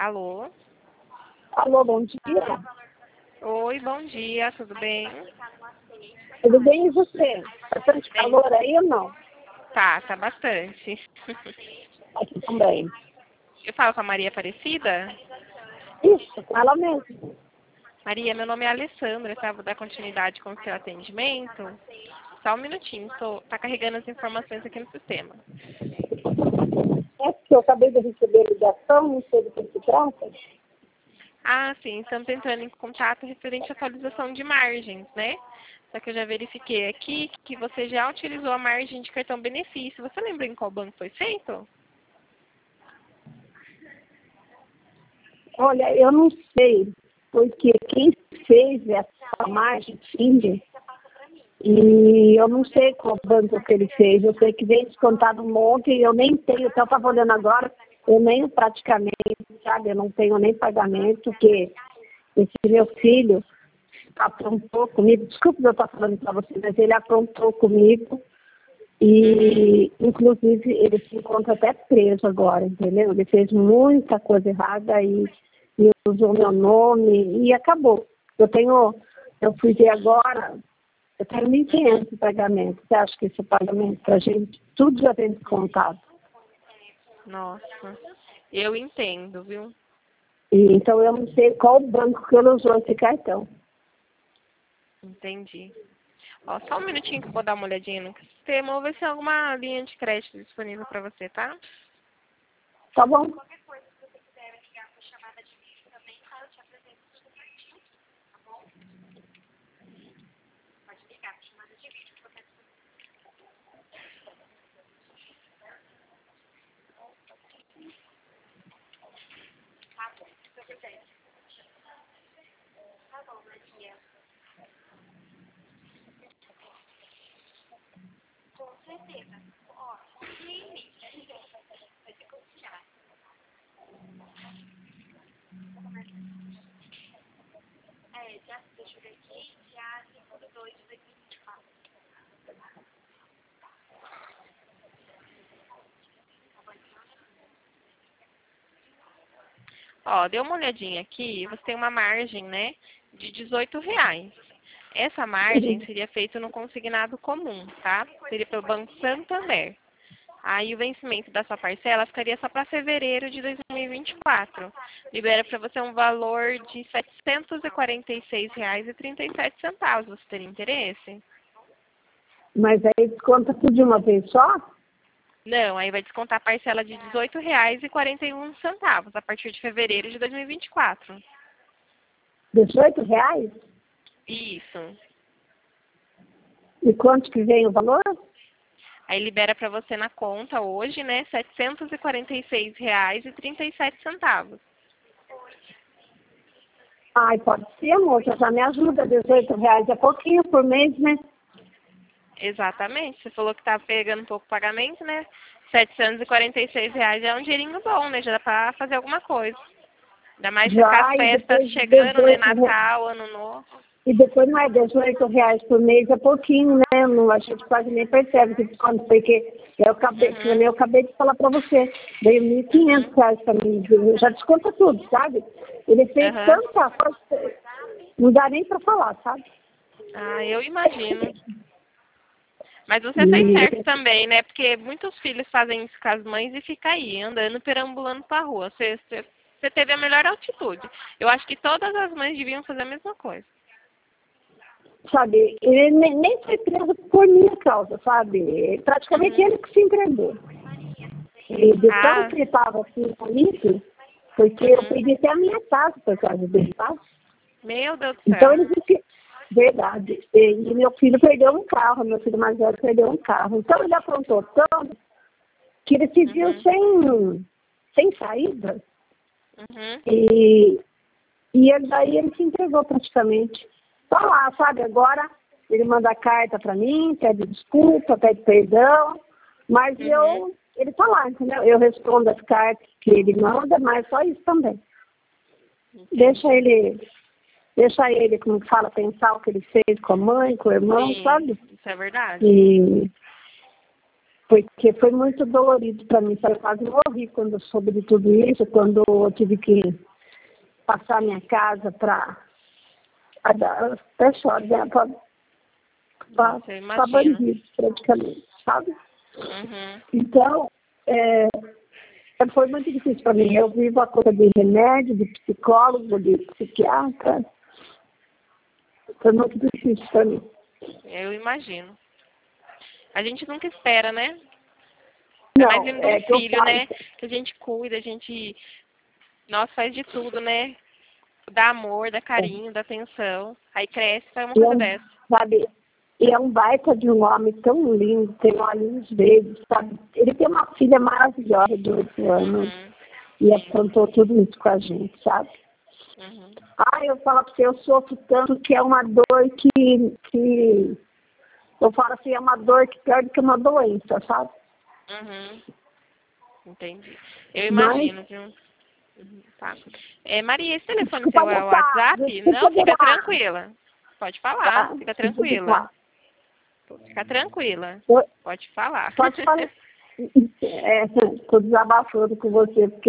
Alô? Alô, bom dia. Oi, bom dia, tudo bem? Tudo bem e você? Bastante calor aí ou não? Tá bastante. Aqui também. Eu falo com a Maria Aparecida? Isso, com ela mesmo. Maria, meu nome é Alessandra, tá? Vou dar continuidade com o seu atendimento. Só um minutinho, tá carregando as informações aqui no sistema. É que eu acabei de receber a ligação, não sei do que se trata. Ah, sim, estamos entrando em contato referente à atualização de margens, né? Só que eu já verifiquei aqui que você já utilizou a margem de cartão benefício. Você lembra em qual banco foi feito? Olha, eu não sei, porque quem fez essa margem, Finger, e eu não sei qual banco que ele fez. Eu sei que veio descontado um monte e eu nem tenho, até eu estava olhando agora, eu nem praticamente, sabe, eu não tenho nem pagamento, porque esse meu filho aprontou comigo, desculpe eu estar falando para você, mas ele aprontou comigo e, inclusive, ele se encontra até preso agora, entendeu? Ele fez muita coisa errada e usou meu nome e acabou. Eu fui ver agora, eu tenho 1.500 de pagamento. Você acha que esse pagamento para a gente, tudo já tem descontado? Nossa, eu entendo, viu? E, então eu não sei qual banco que ele usou esse cartão. Entendi. Ó, só um minutinho que eu vou dar uma olhadinha no sistema. Vou ver se tem alguma linha de crédito disponível para você, tá? Tá bom? Ó, deu uma olhadinha aqui, você tem uma margem, né, de R$ 18. Essa margem seria feita no consignado comum, tá? Seria pelo Banco Santander. Aí o vencimento da sua parcela ficaria só para fevereiro de 2024. Libera para você um valor de R$ 746,37. Você teria interesse? Mas aí desconta tudo de uma vez só? Não, aí vai descontar a parcela de R$ 18,41 a partir de fevereiro de 2024. R$ 18? Isso. E quanto que vem o valor? Aí libera para você na conta hoje, né, R$ 746,37. Ai, pode ser, moça, já me ajuda. R$ 18 é pouquinho por mês, né? Exatamente. Você falou que tá pegando pouco pagamento, né? R$ 746 é um dinheirinho bom, né? Já dá para fazer alguma coisa. Ainda mais que Já, as e festas depois chegando, né? Natal, Ano Novo. e depois mais R$ 18 por mês é pouquinho, né? Não, a gente quase nem percebe que desconto, porque eu acabei de falar para você, veio R$ 1.500 para mim, já desconta tudo, sabe? Ele fez tanta coisa, não dá nem para falar, sabe? Ah, eu imagino. Mas você fez E, certo também, né? Porque muitos filhos fazem isso com as mães e fica aí, andando, perambulando pra rua. Você teve a melhor atitude. Eu acho que todas as mães deviam fazer a mesma coisa. sabe, ele nem foi preso por minha causa, sabe? Praticamente ele que se entregou. E de tão que ele estava assim comigo, porque eu perdi até a minha casa por causa dele, tá? Meu Deus do Então céu. ele disse, verdade. E meu filho perdeu um carro, meu filho mais velho perdeu um carro. Então ele aprontou tanto que ele se viu sem saída. E daí ele se entregou praticamente. Só lá, sabe? Agora ele manda carta para mim, pede desculpa, pede perdão, mas ele tá lá, entendeu? Eu respondo as cartas que ele manda, mas só isso também. Deixa ele, como que fala, pensar o que ele fez com a mãe, com o irmão, Sim, sabe? isso é verdade. Porque foi muito dolorido para mim, sabe? Eu quase morri quando eu soube de tudo isso, quando eu tive que passar minha casa para até choro, né? Para bandido, praticamente, sabe? Uhum. Então, foi muito difícil para mim. Eu vivo a coisa de remédio, de psicólogo, de psiquiatra. Foi muito difícil para mim. Eu imagino. A gente nunca espera, né? Não, Mas vindo de um que eu filho, né? Que a gente cuida, a gente... Nossa, faz de tudo, né? Dá amor, dá carinho, dá atenção. Aí cresce, faz uma coisa dessa. Sabe, e é um baita de um homem tão lindo, tem olhos verdes, sabe? Ele tem uma filha maravilhosa de 8 anos. Uhum. E afrontou tudo isso com a gente, sabe? Uhum. Eu falo pra você, eu sofro tanto que é uma dor que eu falo assim, é uma dor que pior do que uma doença, sabe? Uhum. Entendi. Eu imagino, viu? Uhum. Tá. Maria, esse telefone seu é o WhatsApp? Não, fica tranquila. Pode falar, fica tranquila. Fica tranquila. Pode falar. Pode falar. Tô desabafando com você, porque...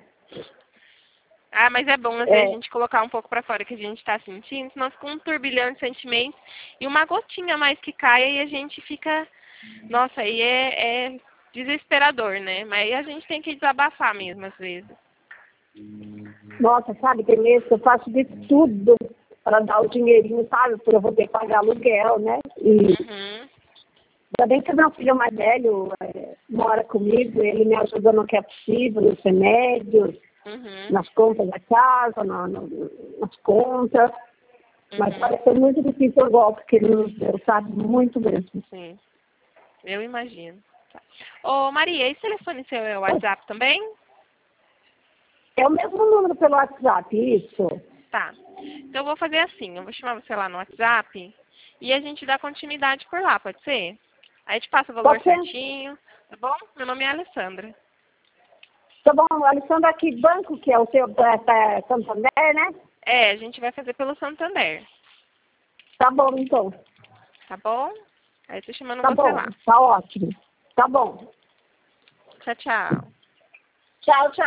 mas é bom, às vezes, a gente colocar um pouco pra fora o que a gente tá sentindo, senão fica um turbilhão de sentimentos e uma gotinha a mais que cai e a gente fica... Nossa, aí é desesperador, né? Mas aí a gente tem que desabafar mesmo, às vezes. Nossa, sabe, tem mês que eu faço de tudo para dar o dinheirinho, sabe? Porque eu vou ter que pagar aluguel, né? E ainda bem que o meu filho mais velho mora comigo, ele me ajuda no que é possível, nos remédios, nas contas da casa, nas contas. Mas parece ser muito difícil o golpe que ele nos deu, sabe? Muito mesmo. Sim, eu imagino. Tá. Ô, Maria, esse telefone seu é o WhatsApp também? É o mesmo número pelo WhatsApp, isso? Tá. Então eu vou fazer assim, eu vou chamar você lá no WhatsApp e a gente dá continuidade por lá, pode ser? Aí a gente passa o valor certinho, tá bom? Meu nome é Alessandra. Tá bom, Alessandra, que banco que é o seu, Santander, né? A gente vai fazer pelo Santander. Tá bom, então. Tá bom? Aí tô chamando você lá. Tá ótimo. Tá bom. Tchau, tchau. Tchau, tchau.